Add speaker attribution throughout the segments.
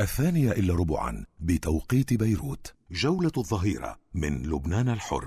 Speaker 1: 2:15 بتوقيت بيروت. جولة الظهيرة من لبنان الحر.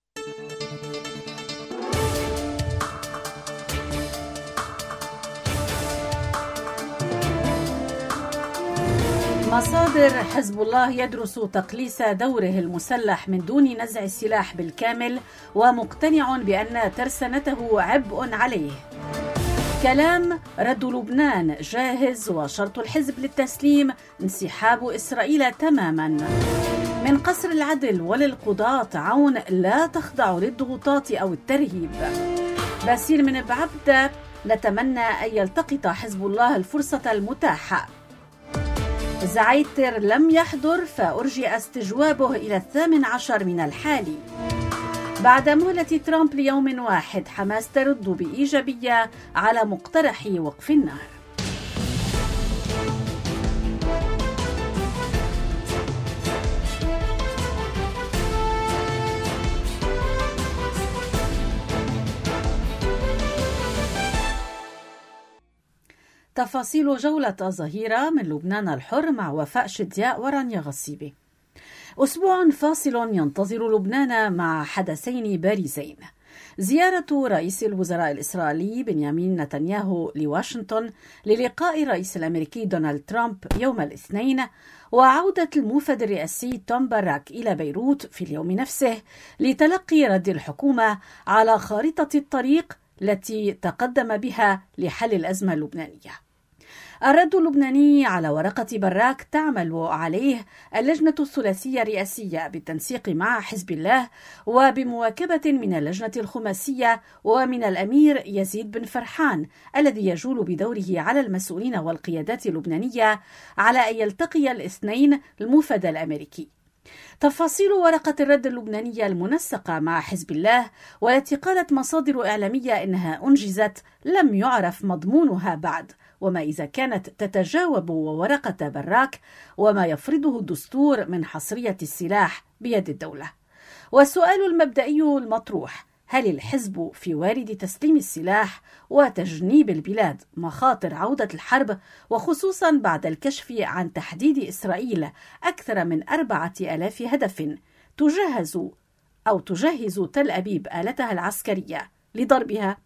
Speaker 2: مصادر حزب الله يدرس تقليص دوره المسلح من دون نزع السلاح بالكامل، ومقتنع بأن ترسانته عبء عليه. كلام رد لبنان جاهز، وشرط الحزب للتسليم انسحاب إسرائيل تماما. من قصر العدل وللقضاة عون لا تخضع للضغوطات أو الترهيب. باسيل من بعبدة: نتمنى أن يلتقط حزب الله الفرصة المتاحة. زعيتر لم يحضر فأرجئ استجوابه إلى 18 من الحالي. بعد مهلة ترامب ليوم واحد، حماس ترد بإيجابية على مقترح وقف النار. تفاصيل جولة الظهيرة من لبنان الحر مع وفاء شدياء ورانيا غصيبي. أسبوع فاصل ينتظر لبنان مع حدثين بارزين: زيارة رئيس الوزراء الإسرائيلي بنيامين نتنياهو لواشنطن للقاء الرئيس الأمريكي دونالد ترامب يوم الاثنين، وعودة الموفد الرئاسي توم باراك إلى بيروت في اليوم نفسه لتلقي رد الحكومة على خارطة الطريق التي تقدم بها لحل الأزمة اللبنانية. الرد اللبناني على ورقة باراك تعمل عليه اللجنة الثلاثية الرئاسية بالتنسيق مع حزب الله، وبمواكبة من اللجنة الخماسية ومن الأمير يزيد بن فرحان الذي يجول بدوره على المسؤولين والقيادات اللبنانية على أن يلتقي الاثنين الموفد الأمريكي. تفاصيل ورقة الرد اللبنانية المنسقة مع حزب الله، والتي قالت مصادر إعلامية إنها أنجزت، لم يعرف مضمونها بعد، وما إذا كانت تتجاوب ورقة باراك وما يفرضه الدستور من حصرية السلاح بيد الدولة. والسؤال المبدئي المطروح: هل الحزب في وارد تسليم السلاح وتجنيب البلاد مخاطر عودة الحرب، وخصوصا بعد الكشف عن تحديد إسرائيل أكثر من 4000 هدف تجهز تل أبيب آلتها العسكرية لضربها؟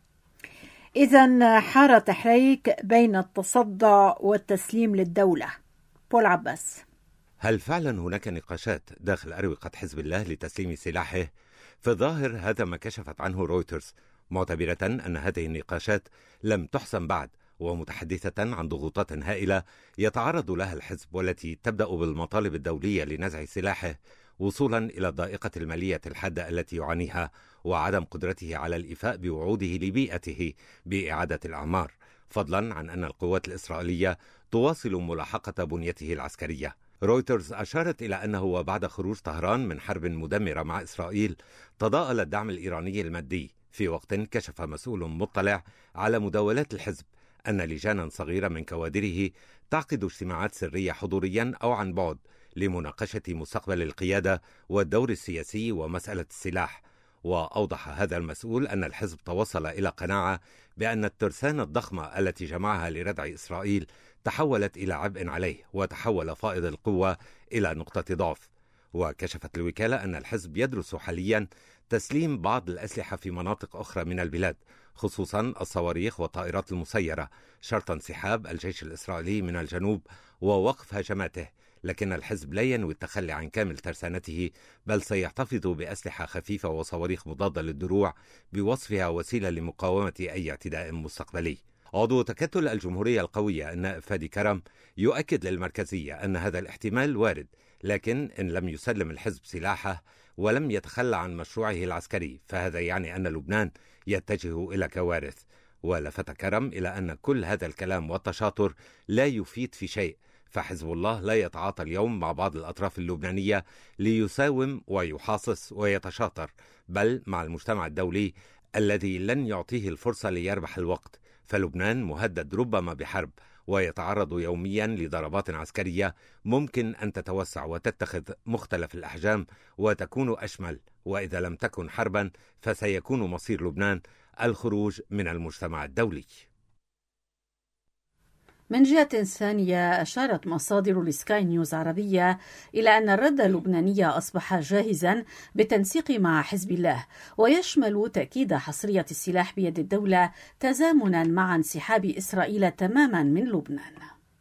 Speaker 3: إذن حار تحريك بين التصدع والتسليم للدولة. بول عباس:
Speaker 4: هل فعلا هناك نقاشات داخل أروقة حزب الله لتسليم سلاحه؟ في الظاهر هذا ما كشفت عنه رويترز، معتبرة أن هذه النقاشات لم تحسم بعد، ومتحدثة عن ضغوطات هائلة يتعرض لها الحزب، والتي تبدأ بالمطالب الدولية لنزع سلاحه وصولا إلى الضائقة المالية الحادة التي يعانيها، وعدم قدرته على الإيفاء بوعوده لبيئته بإعادة الأعمار، فضلا عن أن القوات الإسرائيلية تواصل ملاحقة بنيته العسكرية. رويترز أشارت إلى أنه وبعد خروج طهران من حرب مدمرة مع إسرائيل تضاءل الدعم الإيراني المادي، في وقت كشف مسؤول مطلع على مداولات الحزب أن لجانا صغيرة من كوادره تعقد اجتماعات سرية حضوريا أو عن بعد لمناقشة مستقبل القيادة والدور السياسي ومسألة السلاح. وأوضح هذا المسؤول أن الحزب توصل إلى قناعة بأن الترسانة الضخمة التي جمعها لردع إسرائيل تحولت إلى عبء عليه، وتحول فائض القوة إلى نقطة ضعف. وكشفت الوكالة أن الحزب يدرس حاليا تسليم بعض الأسلحة في مناطق أخرى من البلاد، خصوصا الصواريخ والطائرات المسيرة، شرط انسحاب الجيش الإسرائيلي من الجنوب ووقف هجماته. لكن الحزب لا ينوي التخلي عن كامل ترسانته، بل سيحتفظ بأسلحة خفيفة وصواريخ مضادة للدروع بوصفها وسيلة لمقاومة أي اعتداء مستقبلي. عضو تكتل الجمهورية القوية النائب فادي كرم يؤكد للمركزية أن هذا الاحتمال وارد، لكن إن لم يسلم الحزب سلاحه ولم يتخلى عن مشروعه العسكري، فهذا يعني أن لبنان يتجه إلى كوارث. ولفت كرم إلى أن كل هذا الكلام والتشاطر لا يفيد في شيء، فحزب الله لا يتعاطى اليوم مع بعض الأطراف اللبنانية ليساوم ويحاصص ويتشاطر، بل مع المجتمع الدولي الذي لن يعطيه الفرصة ليربح الوقت. فلبنان مهدد ربما بحرب، ويتعرض يوميا لضربات عسكرية ممكن أن تتوسع وتتخذ مختلف الأحجام وتكون أشمل، وإذا لم تكن حربا فسيكون مصير لبنان الخروج من المجتمع الدولي.
Speaker 2: من جهة ثانية، أشارت مصادر لسكاي نيوز عربية إلى أن الرد اللبناني أصبح جاهزا بالتنسيق مع حزب الله، ويشمل تأكيد حصرية السلاح بيد الدولة تزامنا مع انسحاب إسرائيل تماما من لبنان.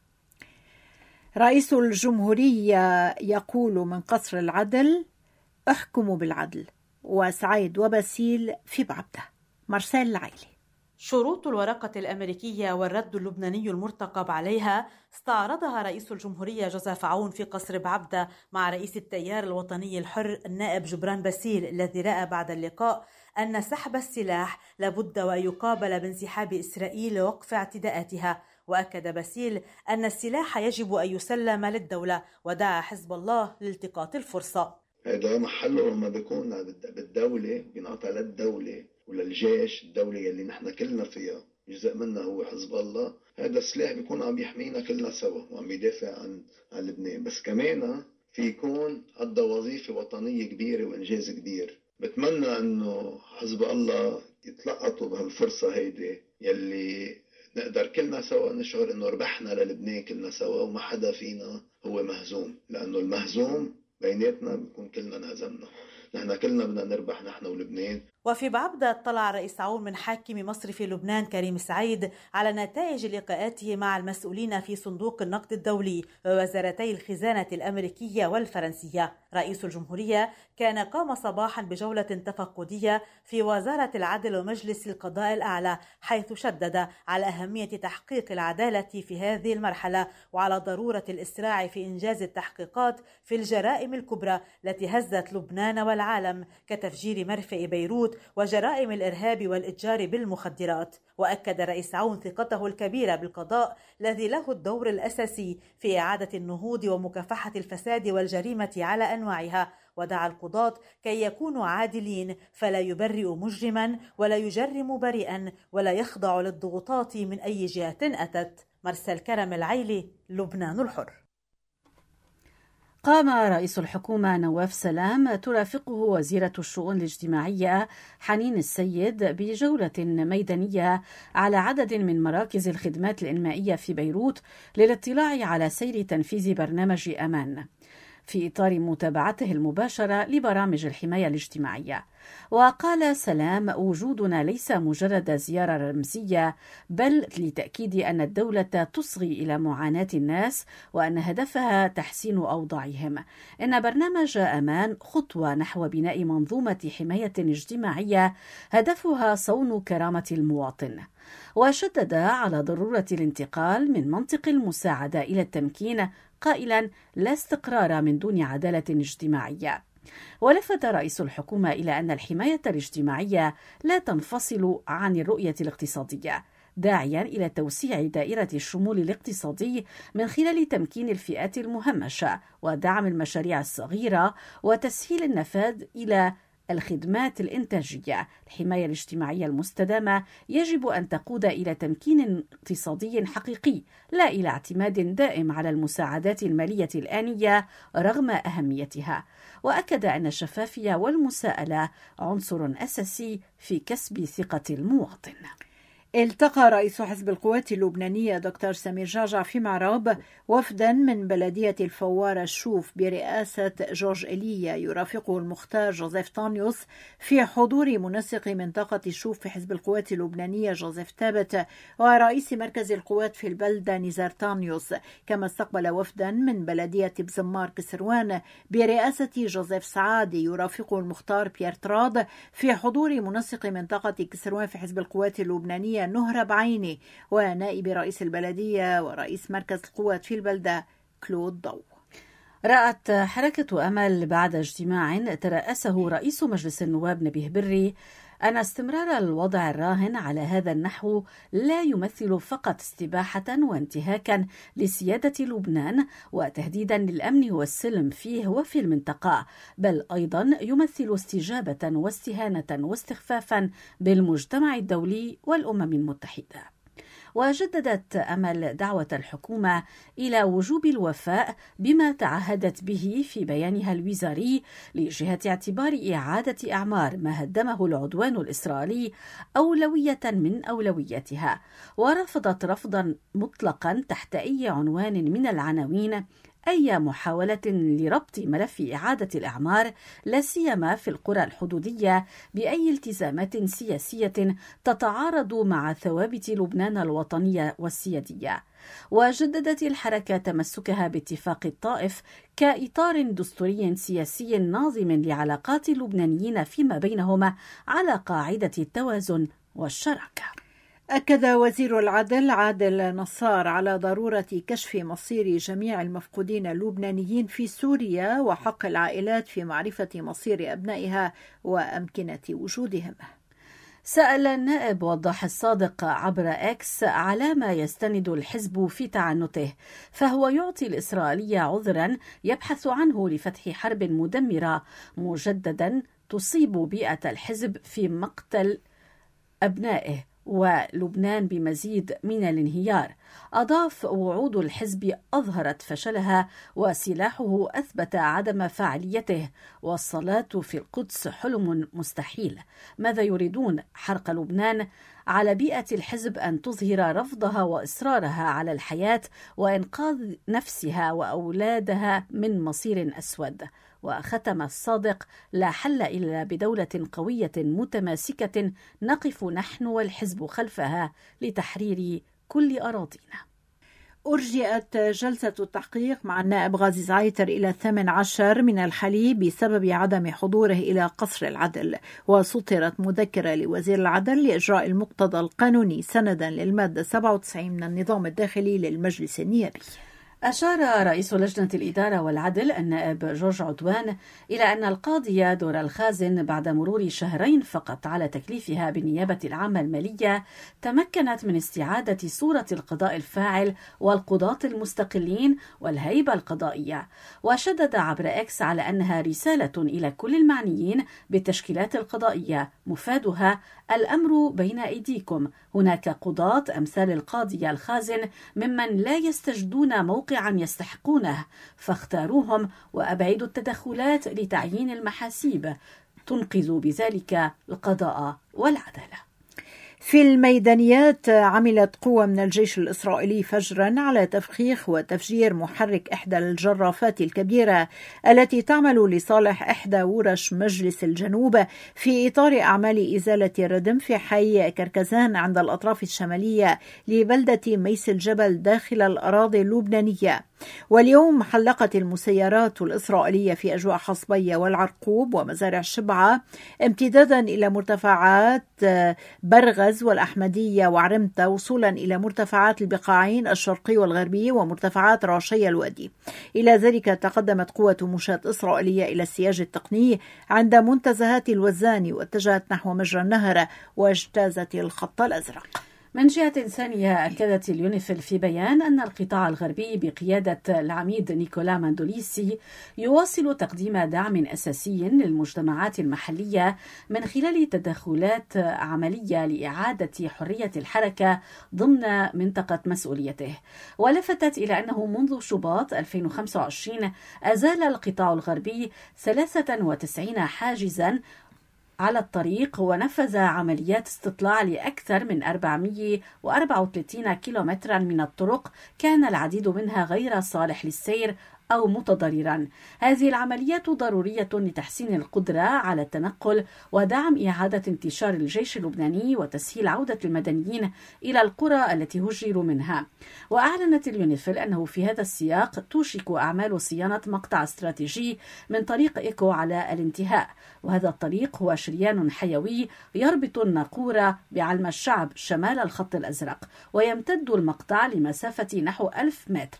Speaker 3: رئيس الجمهورية يقول من قصر العدل: احكموا بالعدل. وسعيد وباسيل في بعبدة. مارسيل العيلي.
Speaker 5: شروط الورقة الأمريكية والرد اللبناني المرتقب عليها استعرضها رئيس الجمهورية جوزيف عون في قصر بعبدة مع رئيس التيار الوطني الحر النائب جبران باسيل، الذي رأى بعد اللقاء أن سحب السلاح لابد وأن يقابل بانسحاب إسرائيل لوقف اعتداءاتها. وأكد باسيل أن السلاح يجب أن يسلم للدولة، ودعا حزب الله لالتقاط الفرصة.
Speaker 6: هذا محله لما بيكون بالدولة بينعطى للدولة وللجيش، الدولة اللي نحن كلنا فيها جزء منها هو حزب الله. هذا السلاح بيكون عم يحمينا كلنا سوا وعم بيدافع عن لبنان، بس كمان في يكون قضى وظيفة وطنية كبيرة وإنجاز كبير. بتمنى إنه حزب الله يتلقطوا بهالفرصة هيدي يلي نقدر كلنا سوا نشعر إنه ربحنا للبنان كلنا سوا وما حدا فينا هو مهزوم، لأنه المهزوم بيناتنا بنكون كلنا انهزمنا. نحن كلنا بدنا نربح، نحن ولبنان.
Speaker 5: وفي بعبدة اطلع رئيس عون من حاكم مصر في لبنان كريم سعيد على نتائج لقاءاته مع المسؤولين في صندوق النقد الدولي ووزارتي الخزانة الأمريكية والفرنسية. رئيس الجمهورية كان قام صباحا بجولة تفقدية في وزارة العدل ومجلس القضاء الأعلى، حيث شدد على أهمية تحقيق العدالة في هذه المرحلة وعلى ضرورة الإسراع في إنجاز التحقيقات في الجرائم الكبرى التي هزت لبنان والعالم كتفجير مرفأ بيروت وجرائم الإرهاب والإتجار بالمخدرات. وأكد رئيس عون ثقته الكبيرة بالقضاء الذي له الدور الأساسي في إعادة النهوض ومكافحة الفساد والجريمة على أنواعها، ودعا القضاة كي يكونوا عادلين فلا يبرئ مجرما ولا يجرم بريئا ولا يخضع للضغوطات من أي جهة أتت. مارسيل كرم العيلي، لبنان الحر.
Speaker 2: قام رئيس الحكومة نواف سلام ترافقه وزيرة الشؤون الاجتماعية حنين السيد بجولة ميدانية على عدد من مراكز الخدمات الإنمائية في بيروت للاطلاع على سير تنفيذ برنامج أمان في إطار متابعته المباشرة لبرامج الحماية الاجتماعية. وقال سلام: وجودنا ليس مجرد زيارة رمزية، بل لتأكيد أن الدولة تصغي إلى معاناة الناس وأن هدفها تحسين أوضاعهم. إن برنامج أمان خطوة نحو بناء منظومة حماية اجتماعية هدفها صون كرامة المواطن. وشدد على ضرورة الانتقال من منطق المساعدة إلى التمكين، قائلا: لا استقرار من دون عدالة اجتماعية. ولفت رئيس الحكومة إلى أن الحماية الاجتماعية لا تنفصل عن الرؤية الاقتصادية، داعيا إلى توسيع دائرة الشمول الاقتصادي من خلال تمكين الفئات المهمشة ودعم المشاريع الصغيرة وتسهيل النفاذ إلى الخدمات الإنتاجية. الحماية الاجتماعية المستدامة يجب أن تقود إلى تمكين اقتصادي حقيقي، لا إلى اعتماد دائم على المساعدات المالية الآنية رغم أهميتها. وأكد أن الشفافية والمساءلة عنصر أساسي في كسب ثقة المواطن.
Speaker 3: التقى رئيس حزب القوات اللبنانية دكتور سمير جعجع في معراب وفدا من بلدية الفوار الشوف برئاسة جورج إيليا يرافقه المختار جوزيف طانيوس في حضور منسق منطقة الشوف في حزب القوات اللبنانية جوزيف تابت ورئيس مركز القوات في البلدة نزار طانيوس. كما استقبل وفدا من بلدية بزمار كسروان برئاسة جوزيف سعادي يرافقه المختار بيير تراض في حضور منسق منطقة كسروان في حزب القوات اللبنانية نهرة بعيني ونائب رئيس البلدية ورئيس مركز القوات في البلدة كلود ضو.
Speaker 2: رأت حركة أمل بعد اجتماع ترأسه رئيس مجلس النواب نبيه بري أن استمرار الوضع الراهن على هذا النحو لا يمثل فقط استباحة وانتهاكا لسيادة لبنان وتهديدا للأمن والسلم فيه وفي المنطقة، بل أيضا يمثل استجابة واستهانة واستخفافا بالمجتمع الدولي والأمم المتحدة. وجددت أمل دعوة الحكومة إلى وجوب الوفاء بما تعهدت به في بيانها الوزاري لجهة اعتبار إعادة أعمار ما هدمه العدوان الإسرائيلي أولوية من أولوياتها، ورفضت رفضا مطلقا تحت أي عنوان من العناوين أي محاولة لربط ملف إعادة الأعمار لا سيما في القرى الحدودية بأي التزامات سياسية تتعارض مع ثوابت لبنان الوطنية والسيادية. وجددت الحركة تمسكها باتفاق الطائف كإطار دستوري سياسي ناظم لعلاقات اللبنانيين فيما بينهم على قاعدة التوازن والشراكة.
Speaker 3: أكد وزير العدل عادل نصار على ضرورة كشف مصير جميع المفقودين اللبنانيين في سوريا وحق العائلات في معرفة مصير أبنائها وأمكنة وجودهم.
Speaker 2: سأل النائب وضاح الصادق عبر إكس على ما يستند الحزب في تعنته، فهو يعطي الإسرائيلية عذرا يبحث عنه لفتح حرب مدمرة، مجددا تصيب بيئة الحزب في مقتل أبنائه ولبنان بمزيد من الانهيار. أضاف: وعود الحزب أظهرت فشلها وسلاحه أثبت عدم فاعليته، والصلاة في القدس حلم مستحيل. ماذا يريدون؟ حرق لبنان؟ على بيئة الحزب أن تظهر رفضها وإصرارها على الحياة وإنقاذ نفسها وأولادها من مصير أسود. وختم الصادق: لا حل إلا بدولة قوية متماسكة نقف نحن والحزب خلفها لتحرير كل أراضينا.
Speaker 3: أرجئت جلسة التحقيق مع النائب غازي زعيتر إلى 18 من الحليب بسبب عدم حضوره إلى قصر العدل، وسطرت مذكرة لوزير العدل لإجراء المقتضى القانوني سندا للمادة 97 من النظام الداخلي للمجلس النيابي.
Speaker 2: أشار رئيس لجنة الإدارة والعدل النائب جورج عدوان إلى أن القاضية دورا الخازن بعد مرور شهرين فقط على تكليفها بالنيابة العامة المالية تمكنت من استعادة صورة القضاء الفاعل والقضاة المستقلين والهيبة القضائية، وشدد عبر إكس على أنها رسالة إلى كل المعنيين بالتشكيلات القضائية مفادها: الأمر بين أيديكم، هناك قضاة أمثال القاضية الخازن ممن لا يستجدون موقعا يستحقونه فاختاروهم، وأبعدوا التدخلات لتعيين المحاسيب، تنقذ بذلك القضاء والعدالة.
Speaker 3: في الميدانيات عملت قوة من الجيش الإسرائيلي فجرا على تفخيخ وتفجير محرك إحدى الجرافات الكبيرة التي تعمل لصالح إحدى ورش مجلس الجنوب في إطار أعمال إزالة الردم في حي كركزان عند الأطراف الشمالية لبلدة ميس الجبل داخل الأراضي اللبنانية. واليوم حلقت المسيرات الإسرائيلية في أجواء حصبية والعرقوب ومزارع شبعة امتدادا إلى مرتفعات برغز والأحمدية وعرمتة وصولا إلى مرتفعات البقاعين الشرقي والغربي ومرتفعات راشي الوادي. إلى ذلك تقدمت قوة مشاة إسرائيلية إلى السياج التقني عند منتزهات الوزاني واتجهت نحو مجرى النهر واجتازت الخط الأزرق.
Speaker 2: من جهة ثانية أكدت اليونيفيل في بيان أن القطاع الغربي بقيادة العميد نيكولا ماندوليسي يواصل تقديم دعم أساسي للمجتمعات المحلية من خلال تدخلات عملية لإعادة حرية الحركة ضمن منطقة مسؤوليته. ولفتت إلى أنه منذ شباط 2025 أزال القطاع الغربي 93 حاجزاً على الطريق ونفذ عمليات استطلاع لأكثر من 434 كيلومترا من الطرق كان العديد منها غير صالح للسير أو متضررا. هذه العمليات ضرورية لتحسين القدرة على التنقل ودعم إعادة انتشار الجيش اللبناني وتسهيل عودة المدنيين إلى القرى التي هجروا منها. وأعلنت اليونيفيل أنه في هذا السياق توشك أعمال صيانة مقطع استراتيجي من طريق إيكو على الانتهاء، وهذا الطريق هو شريان حيوي يربط الناقورة بعلم الشعب شمال الخط الأزرق، ويمتد المقطع لمسافة نحو 1000 متر.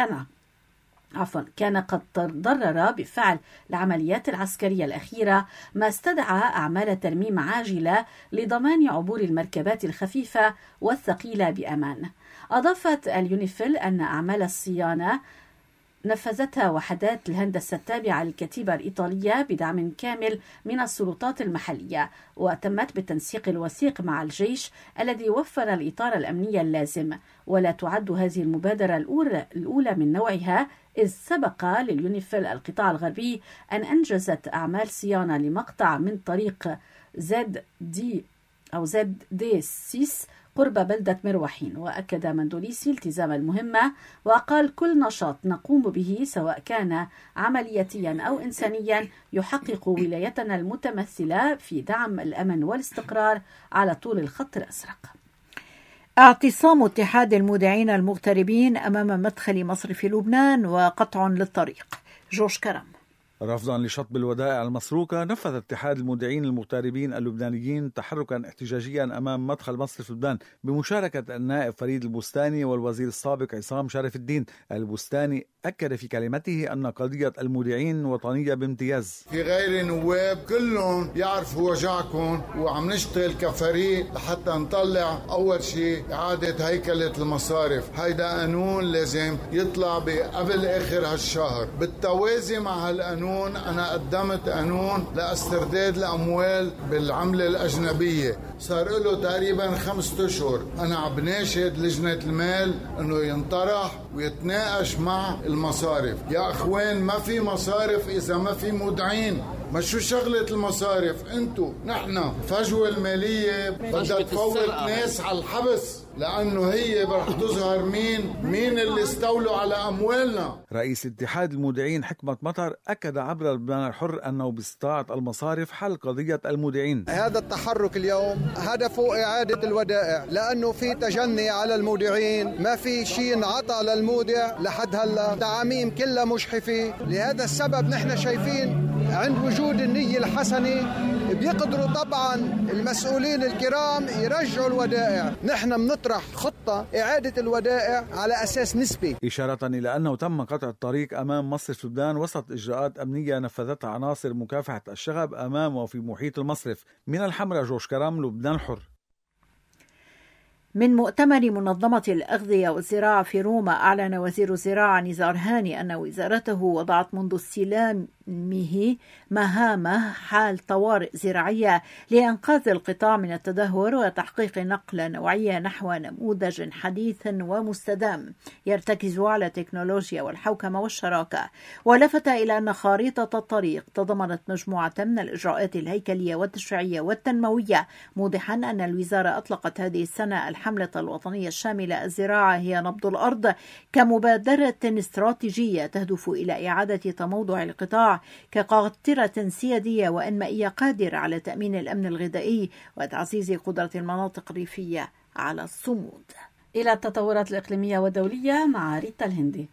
Speaker 2: كان قد تضرر بفعل العمليات العسكرية الأخيرة، ما استدعى أعمال ترميم عاجلة لضمان عبور المركبات الخفيفة والثقيلة بأمان. أضافت اليونيفيل أن أعمال الصيانة نفذتها وحدات الهندسة التابعة للكتيبة الإيطالية بدعم كامل من السلطات المحلية، وتمت بالتنسيق الوثيق مع الجيش الذي وفر الإطار الأمني اللازم. ولا تعد هذه المبادرة الأولى من نوعها، إذ سبق لليونيفيل القطاع الغربي أن أنجزت أعمال صيانة لمقطع من طريق زد دي 6 قرب بلدة مروحين. وأكد مندوليسي التزام المهمة، وقال: كل نشاط نقوم به سواء كان عملياتيا أو إنسانيا يحقق ولايتنا المتمثلة في دعم الأمن والاستقرار على طول الخط الأزرق.
Speaker 3: اعتصام اتحاد المودعين المغتربين أمام مدخل مصرف لبنان وقطع للطريق. جورج كرم.
Speaker 7: رفضا لشطب الودائع المسروقة، نفذ اتحاد المودعين المغتربين اللبنانيين تحركا احتجاجيا أمام مدخل مصرف لبنان بمشاركة النائب فريد البستاني والوزير السابق عصام شرف الدين. البستاني أكد في كلمته أن قضية المودعين وطنية بامتياز.
Speaker 8: في غير نواب كلهم يعرفوا وجعكم، وعم نشتغل كفريق لحتى نطلع أول شيء إعادة هيكلة المصارف. هيدا قانون لازم يطلع قبل آخر هالشهر. بالتوازي مع هالقانون أنا قدمت قانون لاسترداد الأموال بالعملة الأجنبية، صار له تقريبا 5 أشهر. أنا عم بناشد لجنة المال أنه ينطرح ويتناقش مع المصارف. يا أخوان، ما في مصارف إذا ما في مودعين. ما شو شغلة المصارف؟ انتو نحن فجوة المالية بدها تفوت ناس على الحبس، لأنه هي رح تظهر مين اللي استولوا على أموالنا.
Speaker 7: رئيس اتحاد المودعين حكمة مطر أكد عبر لبنان الحر أنه باستطاعة المصارف حل قضية المودعين.
Speaker 9: هذا التحرك اليوم هدفه إعادة الودائع، لأنه في تجني على المودعين، ما في شيء انعطى للمودع لحد هلا، تعاميم كلها مجحفة. لهذا السبب نحن شايفين عند وجود النية الحسنة بيقدروا طبعا المسؤولين الكرام يرجعوا الودائع. نحن بنطرح خطة إعادة الودائع على أساس نسبي،
Speaker 7: إشارة إلى أنه تم قطع الطريق أمام مصرف لبنان وسط إجراءات أمنية نفذتها عناصر مكافحة الشغب أمام وفي محيط المصرف. من الحمراء، جورج كرام، لبنان الحر.
Speaker 3: من مؤتمر منظمة الأغذية والزراعة في روما، أعلن وزير الزراعة نزار هاني أن وزارته وضعت منذ استلامه مهام حال طوارئ زراعية لإنقاذ القطاع من التدهور وتحقيق نقلة نوعية نحو نموذج حديث ومستدام يرتكز على التكنولوجيا والحوكمة والشراكة. ولفت إلى أن خارطة الطريق تضمنت مجموعة من الإجراءات الهيكلية والتشريعية والتنموية، موضحا أن الوزارة أطلقت هذه السنة الحملة الوطنية الشاملة الزراعة هي نبض الأرض كمبادرة استراتيجية تهدف إلى إعادة تموضع القطاع كقاطرة سيادية وإنمائية قادرة على تأمين الأمن الغذائي وتعزيز قدرة المناطق الريفية على الصمود.
Speaker 2: إلى التطورات الإقليمية والدولية مع ريتا الهندي.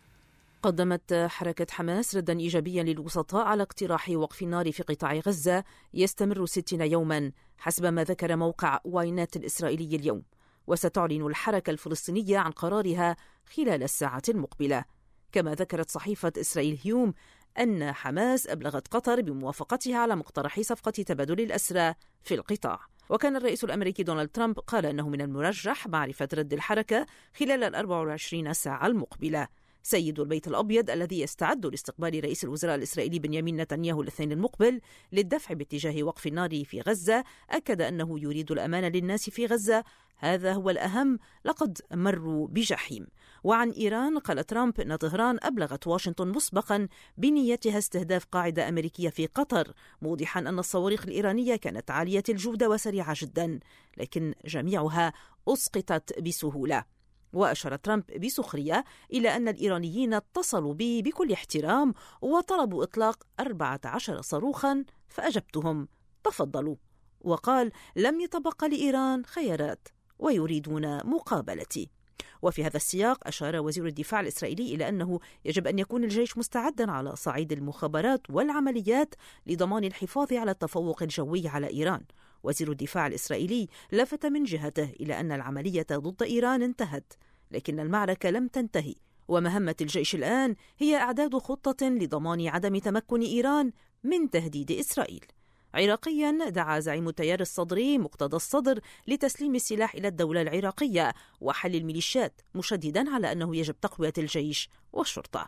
Speaker 10: قدمت حركة حماس ردا إيجابيا للوسطاء على اقتراح وقف النار في قطاع غزة يستمر 60 يوما حسب ما ذكر موقع واينات الإسرائيلي اليوم. وستعلن الحركة الفلسطينية عن قرارها خلال الساعة المقبلة. كما ذكرت صحيفة إسرائيل هيوم أن حماس أبلغت قطر بموافقتها على مقترح صفقة تبادل الأسرى في القطاع. وكان الرئيس الأمريكي دونالد ترامب قال أنه من المرجح معرفة رد الحركة خلال 24 ساعة المقبلة. سيد البيت الأبيض الذي يستعد لاستقبال رئيس الوزراء الإسرائيلي بنيامين نتنياهو الاثنين المقبل للدفع باتجاه وقف النار في غزة أكد أنه يريد الأمان للناس في غزة، هذا هو الأهم، لقد مروا بجحيم. وعن إيران قال ترامب أن طهران أبلغت واشنطن مسبقا بنيتها استهداف قاعدة أمريكية في قطر، موضحا أن الصواريخ الإيرانية كانت عالية الجودة وسريعة جدا، لكن جميعها أسقطت بسهولة. وأشار ترامب بسخرية إلى أن الإيرانيين اتصلوا بي بكل احترام وطلبوا إطلاق 14 صاروخا فأجبتهم تفضلوا. وقال لم يتبقى لإيران خيارات ويريدون مقابلتي. وفي هذا السياق أشار وزير الدفاع الإسرائيلي إلى أنه يجب أن يكون الجيش مستعدا على صعيد المخابرات والعمليات لضمان الحفاظ على التفوق الجوي على إيران. وزير الدفاع الإسرائيلي لفت من جهته إلى أن العملية ضد إيران انتهت، لكن المعركة لم تنتهي، ومهمة الجيش الآن هي إعداد خطة لضمان عدم تمكن إيران من تهديد إسرائيل. عراقيا دعا زعيم التيار الصدري مقتدى الصدر لتسليم السلاح إلى الدولة العراقية وحل الميليشيات، مشددا على أنه يجب تقوية الجيش والشرطة.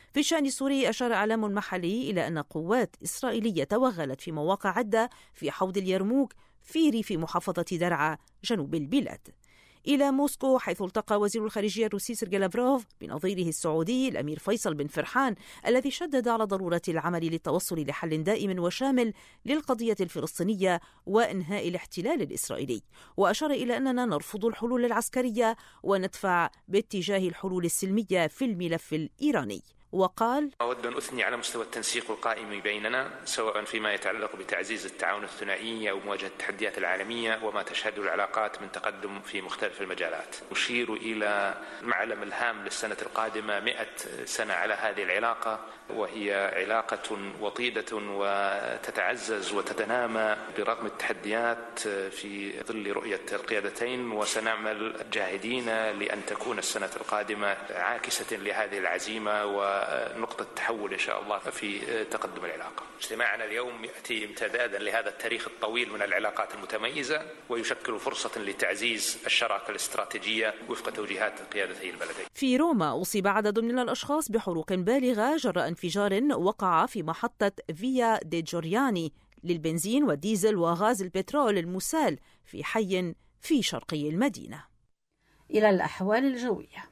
Speaker 10: في الشأن السوري أشار إعلام محلي إلى أن قوات إسرائيلية توغلت في مواقع عدة في حوض اليرموك في ريف محافظة درعا جنوب البلاد. إلى موسكو، حيث التقى وزير الخارجية الروسي سيرجي لافروف بنظيره السعودي الأمير فيصل بن فرحان، الذي شدد على ضرورة العمل للتوصل لحل دائم وشامل للقضية الفلسطينية وإنهاء الاحتلال الإسرائيلي، وأشار إلى أننا نرفض الحلول العسكرية وندفع باتجاه الحلول السلمية في الملف الإيراني. وقال:
Speaker 11: أود أن أثني على مستوى التنسيق القائم بيننا، سواء فيما يتعلق بتعزيز التعاون الثنائي أو مواجهة التحديات العالمية وما تشهده العلاقات من تقدم في مختلف المجالات. أشير إلى المعلم الهام للسنة القادمة 100 سنة على هذه العلاقة، وهي علاقة وطيدة وتتعزز وتتنامى برغم التحديات في ظل رؤية القيادتين، وسنعمل جاهدين لأن تكون السنة القادمة عاكسة لهذه العزيمة ونقطة تحول إن شاء الله في تقدم العلاقة. اجتماعنا اليوم يأتي امتدادا لهذا التاريخ الطويل من العلاقات المتميزة، ويشكل فرصة لتعزيز الشراكة الاستراتيجية وفق توجيهات قيادتي البلدين.
Speaker 10: في روما أصيب عدد من الأشخاص بحروق بالغة جراء انفجار وقع في محطة فيا دي جورياني للبنزين والديزل وغاز البترول المسال في حي في شرقي المدينة.
Speaker 2: إلى الأحوال الجوية.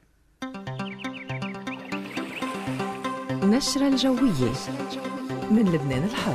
Speaker 12: نشرة الجوية من لبنان الحر.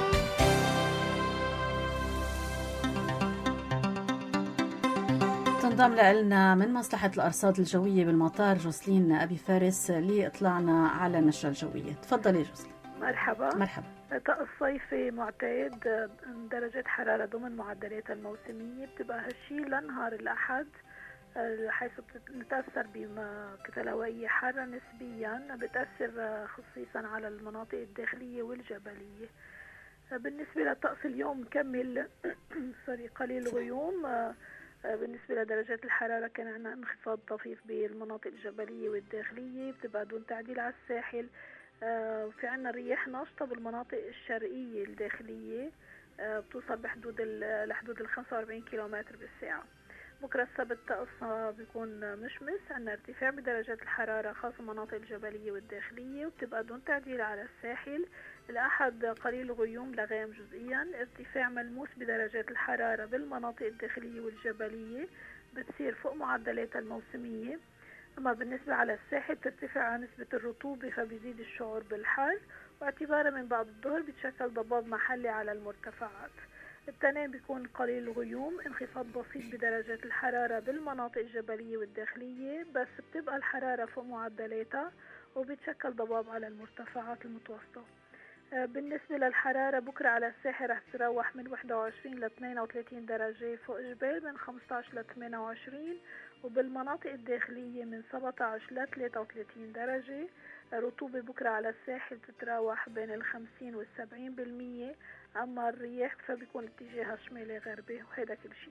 Speaker 2: تنضم لنا من مصلحة الأرصاد الجوية بالمطار جوسلين أبي فارس لإطلاعنا على النشرة الجوية. تفضلي جوسلين.
Speaker 13: مرحبا. طقس صيفي معتاد، درجات حرارة ضمن معدلات الموسمية، بتبقى هالشي لنهار الأحد، حيث بتتأثر بكتل هوائية حارة نسبيا، بتأثر خصيصا على المناطق الداخلية والجبلية. بالنسبة للطقس اليوم نكمل قليل غيوم. بالنسبة لدرجات الحرارة كان عندنا انخفاض طفيف بالمناطق الجبلية والداخلية، بتبقى دون تعديل على الساحل. في عنا رياح ناشطة بالمناطق الشرقية الداخلية، بتوصل لحدود 45 كيلومتر بالساعة. بكرة السبت طقسنا بيكون مشمس، عنا ارتفاع بدرجات الحرارة خاصة المناطق الجبلية والداخلية، وبتبقى دون تعديل على الساحل. الأحد قليل غيوم لغيم جزئيا، ارتفاع ملموس بدرجات الحرارة بالمناطق الداخلية والجبلية، بتصير فوق معدلات الموسمية. أما بالنسبة على الساحل ترتفع نسبة الرطوبة، فبيزيد الشعور بالحر، واعتبارا من بعد الظهر بتشكل ضباب محلي على المرتفعات. التنين بيكون قليل غيوم، انخفاض بسيط بدرجات الحرارة بالمناطق الجبلية والداخلية، بس بتبقى الحرارة فوق معدلاتها وبتشكل ضباب على المرتفعات المتوسطة. بالنسبة للحرارة بكرة على الساحل رح تتراوح من 21 ل 32 درجة فوق جبال، من 15 ل 28، وبالمناطق الداخلية من 17 ل 33 درجة. رطوبة بكرة على الساحل تتراوح بين 50 و 70%، أما الرياح فبيكون اتجاهها شمالي غربي. وهذا كل شيء.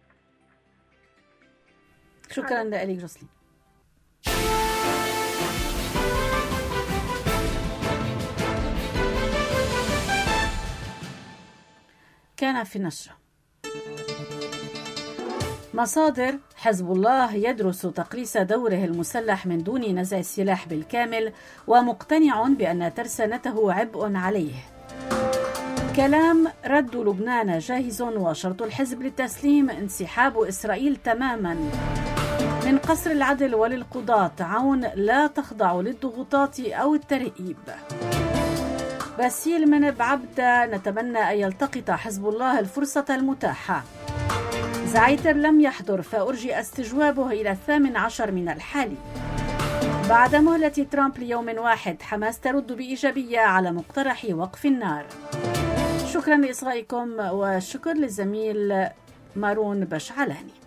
Speaker 2: شكرا لك جوسلين. كان في النشرة. مصادر: حزب الله يدرس تقليص دوره المسلح من دون نزع السلاح بالكامل، ومقتنع بأن ترسانته عبء عليه. كلام: رد لبنان جاهز، وشرط الحزب للتسليم انسحاب إسرائيل تماما. من قصر العدل وللقضاة عون لا تخضع للضغوطات أو الترهيب. باسيل من بعبدة: نتمنى أن يلتقط حزب الله الفرصة المتاحة. زعيتر لم يحضر فأرجئ استجوابه إلى 18 من الحالي. بعد مهلة ترامب ليوم واحد، حماس ترد بإيجابية على مقترح وقف النار. شكرا لإصغائكم، والشكر للزميل مارون بشعلاني.